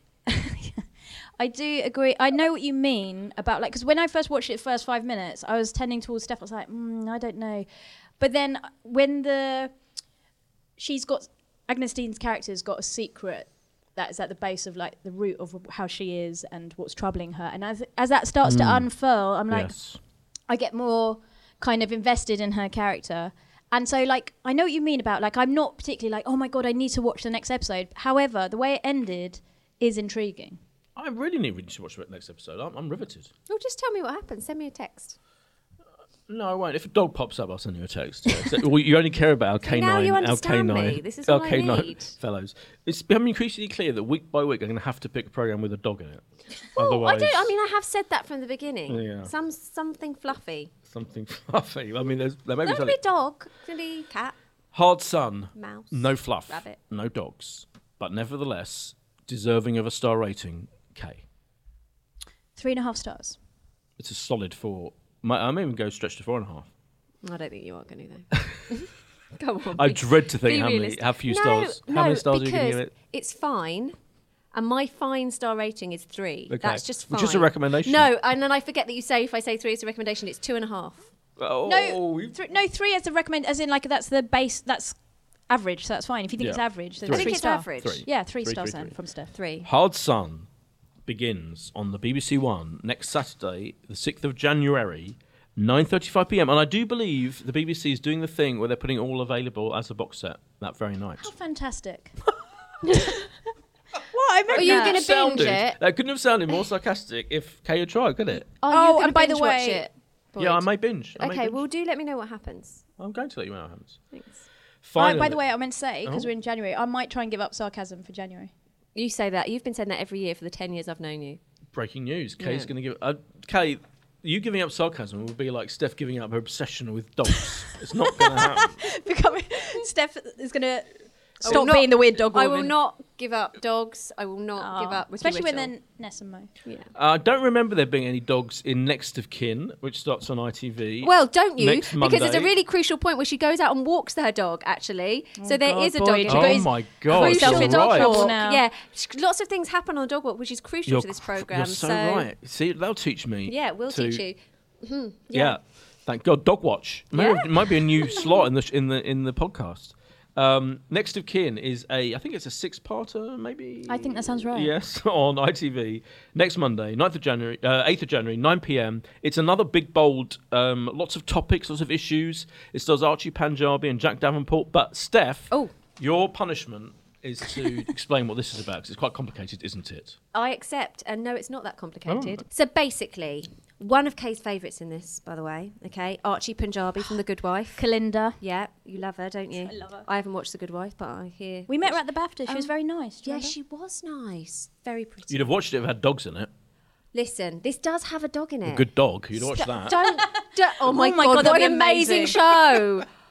I do agree. I know what you mean about like because when I first watched it, first five minutes, I was tending towards Steph. I was like, mm, I don't know, but then when the she's got Agnes Dean's character's got a secret that is at the base of like the root of how she is and what's troubling her, and as as that starts to Mm. unfurl, I'm like, yes. I get more kind of invested in her character. And so, like, I know what you mean about, like, I'm not particularly like, oh my God, I need to watch the next episode. However, the way it ended is intriguing. I really need to watch the next episode. I'm, I'm riveted. Oh, just tell me what happens. Send me a text. No, I won't. If a dog pops up, I'll send you a text. Yeah. So, well, you only care about our K nine, now you our understand K nine, me. This is our all I K nine need. fellows. It's becoming increasingly clear that week by week I'm going to have to pick a program with a dog in it. Well, Otherwise, I do. I mean, I have said that from the beginning. Yeah. Some something fluffy. something fluffy. I mean, there's there may be Not to something. be dog. It can be cat, Hard sun, mouse. no fluff, Rabbit. no dogs, but nevertheless deserving of a star rating. K. Three and a half stars. It's a solid four. My, I may even go stretch to four and a half. I don't think you are going to though. Go on. I be- dread to think be how many, realistic. how few no, stars. No, how many stars are you because going to give it? it's fine. And my fine star rating is three. Okay. That's just fine. Which is a recommendation. No, and then I forget that you say if I say three, it's a recommendation. It's two and a half. Oh, No, you- th- no, three as the recommend, as in like that's the base, that's average, so that's fine. If you think Yeah. it's average, then Three. I think three it's star. average. Three. Yeah, three, Three, stars three, then three. from Steph. Three. Hard Sun begins on the B B C One next Saturday, the sixth of January, nine thirty-five p m. And I do believe the B B C is doing the thing where they're putting it all available as a box set that very night. How fantastic! What I meant Are you that. going to binge Sounded- it? That couldn't have sounded more sarcastic if Kay had tried, could it? Are Oh, you gonna and by the binge watch way- it, Boyd? Yeah, I may binge. I may Okay, binge. well, do let me know what happens. I'm going to let you know what happens. Thanks. Oh, Finally, by the way, I meant to say because Oh. we're in January, I might try and give up sarcasm for January. You say that. You've been saying that every year for the ten years I've known you. breaking news. Kay's Yeah. going to give. Uh, Kay, you giving up sarcasm would be like Steph giving up her obsession with dogs. It's not going to happen. Becoming Steph is going to I will stop not- being the weird dog I woman. will not give up dogs. I will not give Oh, up. Ricky especially when Whittle. then Ness and Mo. Yeah. Uh, I don't remember there being any dogs in Next of Kin, which starts on I T V. Well, don't you? Next Because it's a Monday. really crucial point where she goes out and walks her dog, actually. Oh so there is God, a dog Boyd, in you oh it. guys- my God, Crucial you're you're dog right. walk. walk. now. Yeah. Sh- Lots of things happen on a dog walk, which is crucial You're to this cr- programme. You're so, right. See, they'll teach me. Yeah, we'll to- teach you. Mhm, Yeah. Thank God. Dog Watch. Maybe Yeah. It might be a new slot in the sh- in the in the podcast. Um, Next of Kin is a, I think it's a six-parter, maybe. I think that sounds right. Yes, on I T V next Monday, ninth of January, uh, eighth of January, nine p m. It's another big, bold, um, lots of topics, lots of issues. It stars Archie Panjabi and Jack Davenport. But Steph, Oh. your punishment is to explain what this is about because it's quite complicated, isn't it? I accept, and no, it's not that complicated. Oh. So basically, one of Kay's favourites in this, by the way, okay, Archie Panjabi from The Good Wife. Kalinda. Yeah, you love her, don't you? I love her. I haven't watched The Good Wife, but I hear. We met her at the BAFTA. She was Um, very nice. Do you Yeah, remember? she was nice. Very pretty. You'd have watched it if it had dogs in it. Listen, this does have a dog in it. A good dog. You'd watch that. Don't. don't oh, my my God, God, that'd what be an amazing amazing. show.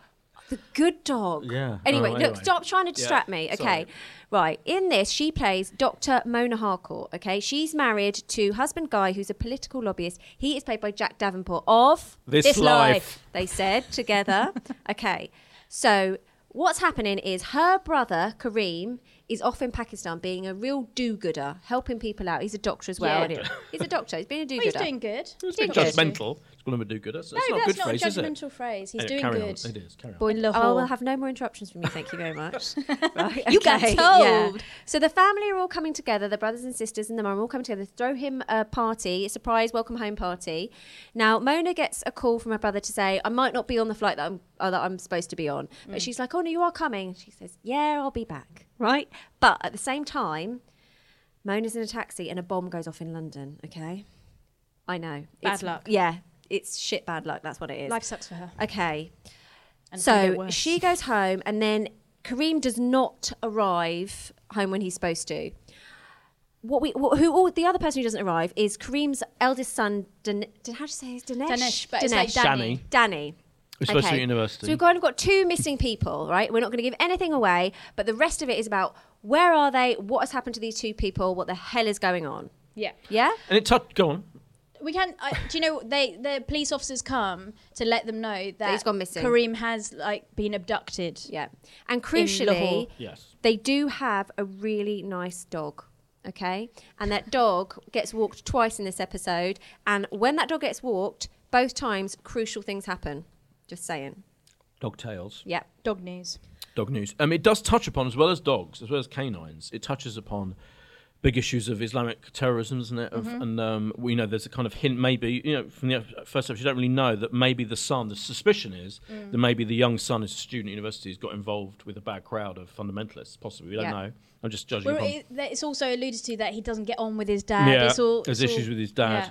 The Good Dog. Yeah. Anyway, Oh, look, anyway. stop trying to distract Yeah, me. Okay. sorry. Right. In this, she plays Doctor Mona Harcourt. Okay. She's married to husband Guy, who's a political lobbyist. He is played by Jack Davenport of This Life. They said together. Okay. So what's happening is her brother, Kareem, is off in Pakistan being a real do-gooder, helping people out. He's a doctor as well. Yeah. Isn't he? He's a doctor. He's been a Well, do-gooder. he's doing good. It's a bit Doing good. judgmental. It's going to do good. That's, No, that's not a that's good not phrase, a is it? judgmental phrase. He's Anyway, doing carry good. On. It is. Carry on. Boy Oh, Lahore. we'll have no more interruptions from you. Thank you very much. Right, You got okay, told. So the family are all coming together. The brothers and sisters and the mum are all coming together to throw him a party, a surprise welcome home party. Now Mona gets a call from her brother to say, "I might not be on the flight that I'm uh, that I'm supposed to be on." But she's like, "Oh no, you are coming." She says, "Yeah, I'll be back." Right. But at the same time, Mona's in a taxi and a bomb goes off in London. Okay. I know. Bad It's- luck. Yeah. It's shit bad luck. That's what it is. Life sucks for her. Okay. And it's gonna get So worse. she goes home, and then Kareem does not arrive home when he's supposed to. What we, wh- who, all, the other person who doesn't arrive is Kareem's eldest son, Dan, Dan, how do you say his Dinesh? Dinesh, but it's like Dinesh. Danny. Danny. Danny. We're supposed to Okay. be at university. So we've kind of got two missing people, right? We're not going to give anything away, but the rest of it is about where are they, what has happened to these two people, what the hell is going on. Yeah. Yeah? and it touched. Go on. We can. Uh, do you know they? The police officers come to let them know that, he's gone missing. Kareem has like been abducted. Yeah. And Lahore. crucially, Yes. they do have a really nice dog, okay? And that dog gets walked twice in this episode. And when that dog gets walked, both times crucial things happen. Just saying. Dog tails. Yeah. Dog news. Dog news. Um, it does touch upon, as well as dogs, as well as canines, it touches upon big issues of Islamic terrorism, isn't it? Of, Mm-hmm. And um, we know there's a kind of hint, maybe, you know, from the first episode, you don't really know that maybe the son, the suspicion is Mm. that maybe the young son is a student at university, has got involved with a bad crowd of fundamentalists, possibly. We don't Yeah. know. I'm just judging Well, upon. it, that- it's also alluded to that he doesn't get on with his dad. yeah, It's all, there's it's all- issues with his dad.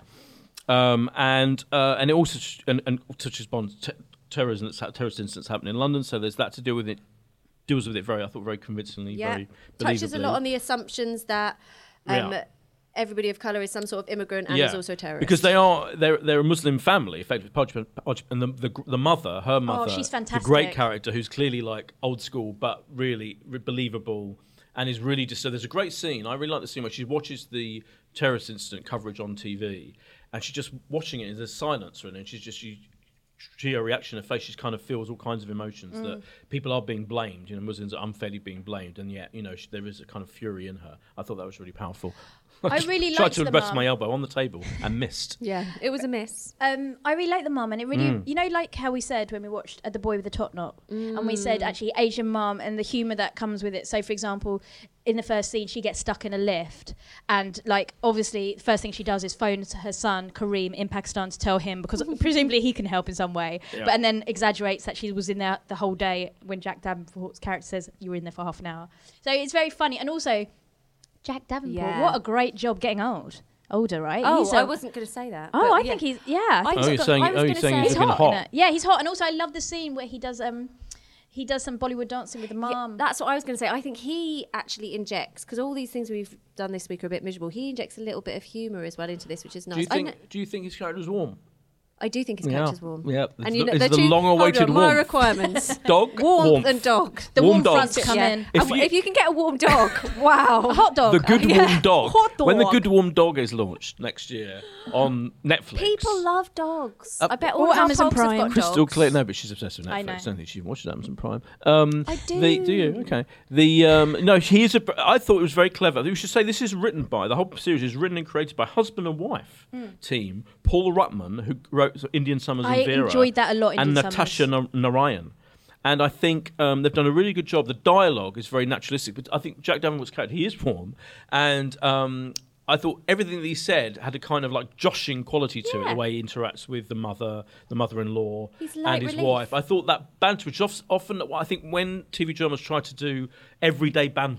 Um, and uh, and it also sh- and, and touches upon t- terrorism, that's ha- terrorist incidents happening in London, so there's that to deal with it. Deals with it very, I thought, very convincingly, Yeah. very Touches a believably. lot on the assumptions that um, Yeah. everybody of colour is some sort of immigrant and is also a terrorist. Because they are they're they're a Muslim family, effectively, and the, the the mother, her mother, she's the fantastic. great character who's clearly like old school but really re- believable, and is really just so. There's a great scene. I really like the scene where she watches the terrorist incident coverage on T V, and she's just watching it. And there's silence, and she's just she. See her reaction, her face, she kind of feels all kinds of emotions that people are being blamed. You know, Muslims are unfairly being blamed, and yet, you know, she, there is a kind of fury in her. I thought that was really powerful. I just really tried liked to the rest mum. my elbow on the table and missed. yeah, it was a miss. Um, I really like the mum, and it really, Mm. you know, like how we said when we watched uh, The Boy with the Top Knot, and we said actually Asian mum and the humour that comes with it. So, for example, in the first scene, she gets stuck in a lift, and like obviously, the first thing she does is phone to her son Kareem in Pakistan to tell him because presumably he can help in some way, Yeah. but and then exaggerates that she was in there the whole day when Jack Davenport's character says you were in there for half an hour. So it's very funny, and also Jack Davenport, Yeah. what a great job getting old, older, right? Oh, He's I a- wasn't going to say that. Oh, but I yeah. think he's yeah. I Oh, just you're got- saying- I was oh, you're gonna saying say- he's He's looking hot, hot. in it. Yeah, he's hot, and also I love the scene where he does um, he does some Bollywood dancing with the Yeah, mum. that's what I was going to say. I think he actually injects, because all these things we've done this week are a bit miserable. He injects a little bit of humour as well into this, which is nice. Do you I, think? kn- Do you think his character was warm? I do think his Yeah. character's warm. Yeah, it's and you the- know, it's the the two, long-awaited hold on, my warmth. requirements: Dog, warmth, warmth. and dog. the warm warm dog. fronts come Yeah. in. If And you- if you can get a warm dog, wow. A hot dog. The Good Yeah. Warm Dog. Hot dog. When the Good Warm Dog is launched next year on Netflix. People love dogs. Uh, I bet all or of our Amazon folks have Prime. got Crystal dogs. Clear. No, but she's obsessed with Netflix. I I, know. don't think she watches Amazon Prime. Um, I The, do you? do. Okay. The um, no, he is a. I thought it was very clever. We should say this is written by the whole series is written and created by husband and wife team Paul Ruttman, who wrote Indian Summers I and Vera, enjoyed that a lot. and Indian Natasha Summers. Nar- Narayan. And I think um, they've done a really good job. The dialogue is very naturalistic, but I think Jack Davenport's character, he is warm, and um, I thought everything that he said had a kind of like joshing quality to it. Yeah. The way he interacts with the mother, the mother-in-law, He's light and his relief. wife. I thought that banter, which is often, I think when T V dramas try to do everyday banter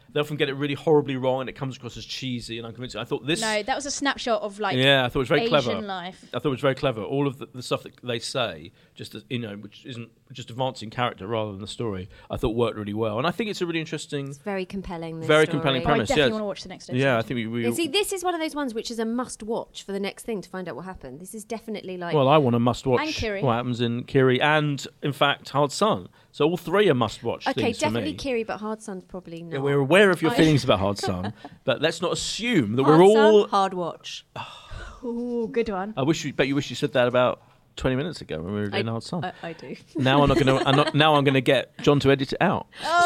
they often get it really horribly wrong, and it comes across as cheesy and unconvincing. I thought this. No, that was a snapshot of like yeah, I thought it was very Asian clever. life. I thought it was very clever. All of the, the stuff that they say, just as, you know, which isn't just advancing character rather than the story, I thought worked really well. And I think it's a really interesting, It's very compelling. This Very story. compelling Oh, I premise, definitely yes. want to watch the next episode. yeah. I think we. we And see, this is one of those ones which is a must-watch for the next thing to find out what happened. This is definitely like. well, I want to must watch And Kiri. what happens in Kiri, and in fact, Hard Sun. So all three are must watch. okay, things definitely for me. Kiri, but Hard Sun's probably not. Yeah, we're aware of your I- feelings about Hard Sun, but let's not assume that Hard we're Sun, all. hard watch. Ooh, good one. I wish you, bet you wish you said that about twenty minutes ago when we were doing I- Hard Sun. I, I do. now I'm not going to. I'm not, now I'm going to get John to edit it out.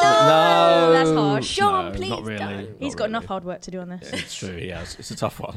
Oh, that's harsh. John, no, please not really. don't. not He's got really. enough hard work to do on this. It's true. He has. It's a tough one.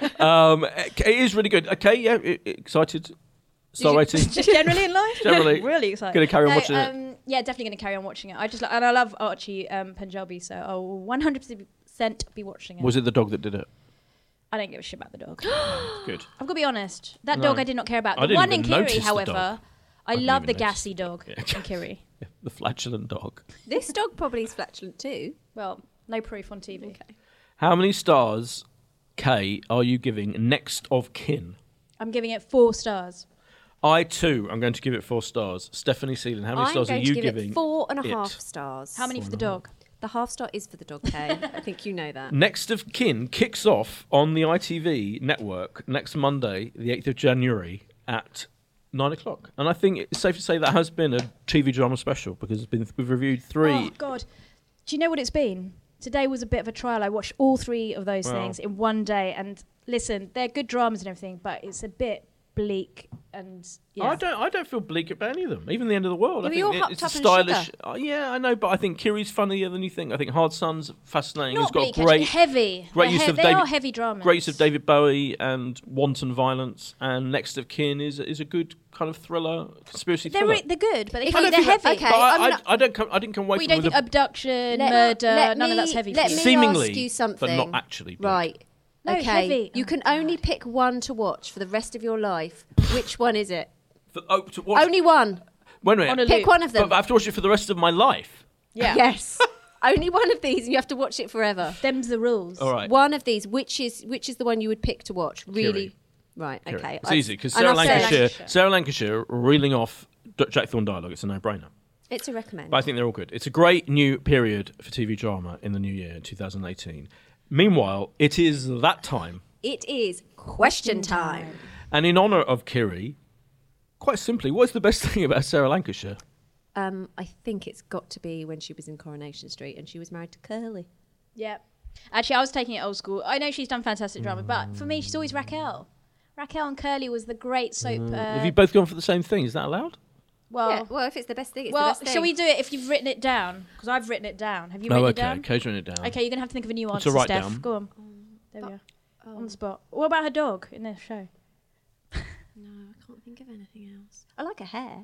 um, it it is really good. Okay, yeah, i- i- excited. Star you- rating. Just generally in life? Generally. really excited. Going to carry on No, watching it. um, yeah, definitely going to carry on watching it. I just like, and I love Archie um, Punjabi, so I'll one hundred percent be watching it. Was it the dog that did it? I don't give a shit about the dog. Good. I've got to be honest. That No. dog I did not care about. I The didn't one in even Kiri, notice the however, dog. I didn't love even the notice. gassy dog in Kiri. Yeah, the flatulent dog. This dog probably is flatulent too. Well, no proof on T V. Okay. How many stars, Kay, are you giving Next of Kin? I'm giving it four stars. I too am going to give it four stars. Stephanie Seelan, how many I'm stars are going you to give giving? it four and a it? half stars. How many for the dog? The half star is for the dog, Kay. I think you know that. Next of Kin kicks off on the I T V network next Monday, the eighth of January at nine o'clock. And I think it's safe to say that has been a T V drama special because it's been we've reviewed three. Oh, God. Do you know what it's been? Today was a bit of a trial. I watched all three of those Wow. things in one day. And listen, they're good dramas and everything, but it's a bit bleak and yeah. I don't. I don't feel bleak about any of them. Even the End of the World. Yeah, I but think you're it- hopped it's a up in stylish. sugar. Uh, yeah, I know, but I think Kiri's funnier than you think. I think Hard Sun's fascinating. Not it's got bleak, a actually, great, heavy. great They're use he- of they David- are heavy dramas. great use of David Bowie and wanton violence. And Next of Kin is is a good kind of thriller, conspiracy They're, thriller. re- they're good, but they If can't, you they're think that- heavy. okay, But I, I'm I, not- I don't come. I didn't come away Well, you from don't with think a, abduction, Let- murder, let none of me- that's heavy let for you. me seemingly, ask you but something. not actually. bleak. Right. No, okay. heavy. You Oh, can only pick one to watch for the rest of your life. Which one is it? For, oh, to watch, Only one. wait a minute. On a Pick loop. one of them. But I have to watch it for the rest of my life. Yeah. Yes. Only one of these, and you have to watch it forever. Them's the rules. All right. One of these. Which is which is the one you would pick to watch? Really. Kiri. Right. Kiri. Okay. It's I- easy because and Sarah I'll say Lancashire, Lancashire. Sarah Lancashire reeling off D- Jack Thorne dialogue. It's a no-brainer. It's a recommend. But I think they're all good. It's a great new period for T V drama in the new year, two thousand eighteen. Meanwhile, it is that time. It is question time. And in honour of Kiri, quite simply, what's the best thing about Sarah Lancashire? Um, I think it's got to be when she was in Coronation Street and she was married to Curly. Yeah. Actually, I was taking it old school. I know she's done fantastic drama, but for me, she's always Raquel. Raquel and Curly was the great soap. Uh, Have you both gone for the same thing? Is that allowed? well, yeah. Well, if it's the best thing, it's well, the best thing. shall we do it if you've written it down? Because I've written it down. Have you written Oh, it okay. down? Kay's written it down. Okay, you're gonna have to think of a new What's answer, a write Steph. down? Go on. There we But- are. Oh, On the spot. What about her dog in this show? no, I can't think of anything else. I like her hair.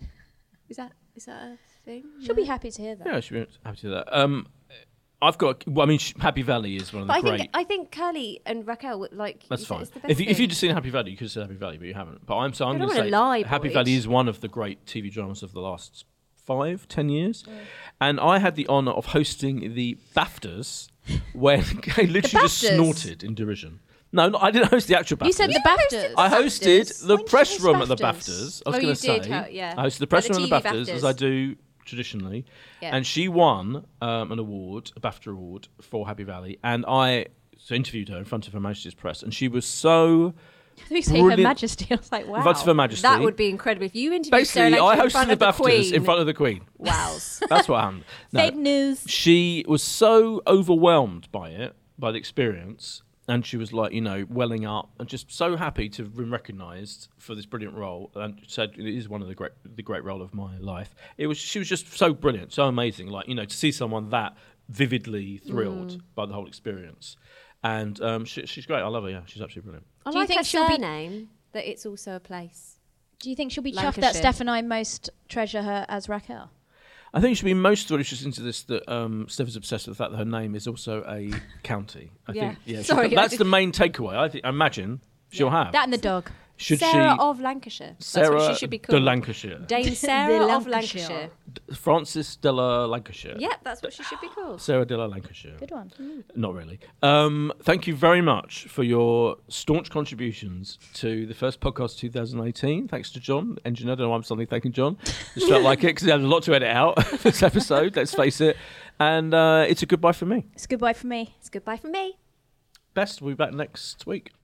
Is that is that a thing? She'll be happy to hear that. Yeah, I should be happy to do that. Um, I've got. Well, I mean, sh- Happy Valley is one of the But I great. think I think Curly and Raquel would like. That's is- fine. It's the best If you, if thing. you'd just seen Happy Valley, you could have said Happy Valley, but you haven't. But I'm so I'm I going don't to wanna say lie, Happy Boyd. Valley is one of the great T V dramas of the last five, ten years. And I had the honour of hosting the BAFTAs when I literally just BAFTAs? snorted in derision. No, no, I didn't host the actual BAFTAs. You said the You BAFTAs. I BAFTAs? hosted the When did press you host room at the BAFTAs? BAFTAs. I was Oh, going you to say, did ho- yeah. I hosted the press Like room the at the T V BAFTAs, as BAFTAs. I do traditionally, Yeah. and she won um, an award, a BAFTA award for Happy Valley, and I so interviewed her in front of Her Majesty's press, and she was so You say Her brilliant. Majesty. I was like, wow. in front of Her Majesty. That would be incredible if you interviewed Sarah basically. I Lancashire in front hosted of the the BAFTAs Queen. in front of the Queen. Wows. That's what happened. No, Fake news. she was so overwhelmed by it, by the experience, and she was like, you know, welling up and just so happy to have been recognised for this brilliant role, and said it is one of the great, the great role of my life. It was, she was just so brilliant, so amazing. Like, you know, to see someone that vividly thrilled Mm. by the whole experience, and um, she, she's great. I love her. Yeah, she's absolutely brilliant. I Do you like think her she'll be- surname, that it's also a place. Do you think she'll be chuffed that Lancashire. Steph and I most treasure her as Raquel? I think you should be most thrilled if she's into this that um, Steph is obsessed with the fact that her name is also a county. I Yeah. think, yeah, she- Sorry, I that's did- the main takeaway. I, think, I imagine she'll have. That and the dog. Should Sarah she? of Lancashire. Sarah That's what she should be de called. Lancashire. Dame Sarah De of Lancashire. Lancashire. Francis de la Lancashire. Yep, that's what she should be called. Sarah de la Lancashire. Good one. Not really. Um, thank you very much for your staunch contributions to the first podcast two thousand eighteen. Thanks to John, engineer. I don't know why I'm suddenly thanking John. Just felt like it because he had a lot to edit out this episode, let's face it. And uh, it's a goodbye for me. It's goodbye for me. It's goodbye from me. Best, we'll be back next week.